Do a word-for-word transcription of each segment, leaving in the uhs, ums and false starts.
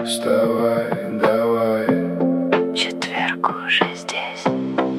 Вставай, давай. Четверг уже здесь.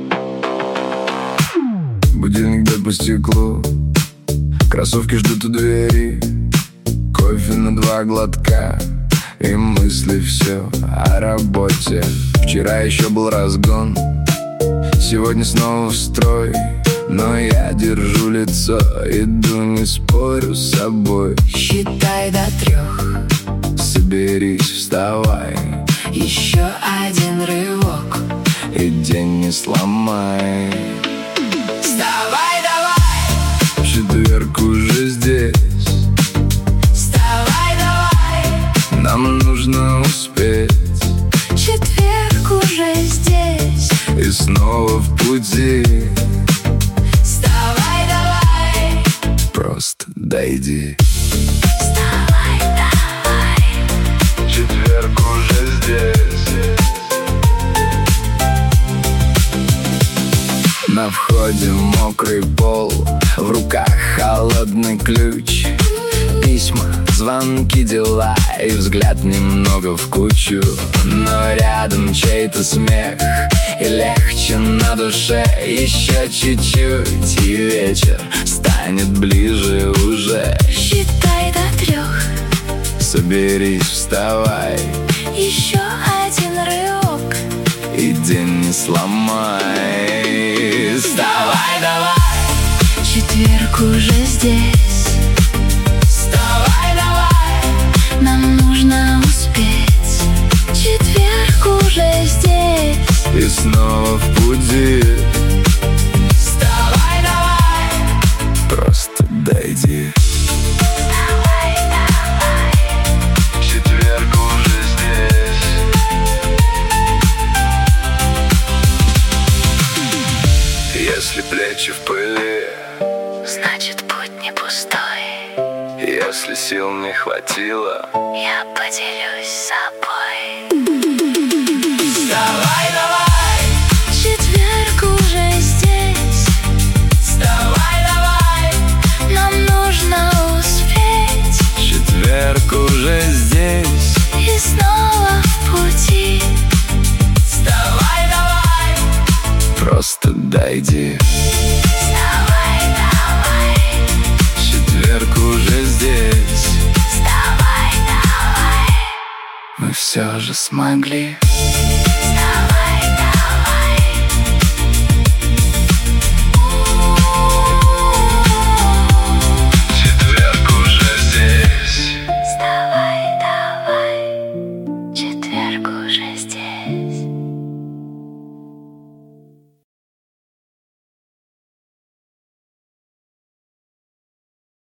Будильник бьет по стеклу, кроссовки ждут у двери. Кофе на два глотка, и мысли все о работе. Вчера еще был разгон, сегодня снова в строй. Но я держу лицо, иду, не спорю с собой. Считай до трех, соберись, вставай. еще один рывок, И день не сломай. Вставай, давай, Четверг уже здесь, вставай, давай, нам нужно успеть. четверг уже здесь. И снова в пути, Вставай, давай, просто дойди. вставай, давай, Четверг уже здесь. На входе мокрый пол, в руках холодный ключ. Письма, звонки, дела, и взгляд немного в кучу. Но рядом чей-то смех, и легче на душе. Еще чуть-чуть, и вечер станет ближе уже. считай до трех, Соберись, вставай, еще один рывок, и день не сломай. Вставай, давай, четверг уже здесь. вставай, давай. Нам нужно успеть, четверг уже здесь. И снова в пути, Вставай, давай, просто дойди. вставай, давай, Четверг уже здесь. Если плечи в пыли, значит путь не пустой. если сил не хватило, Я поделюсь с собой. вставай, давай. Четверг уже здесь. Вставай, давай. Нам нужно успеть, Четверг уже здесь. и снова в пути. Вставай, давай. Просто дойди. Вставай, давай, Четверг уже здесь. вставай, давай, Мы все же смогли. вставай, давай. Четверг уже здесь. Вставай, давай, четверг уже здесь.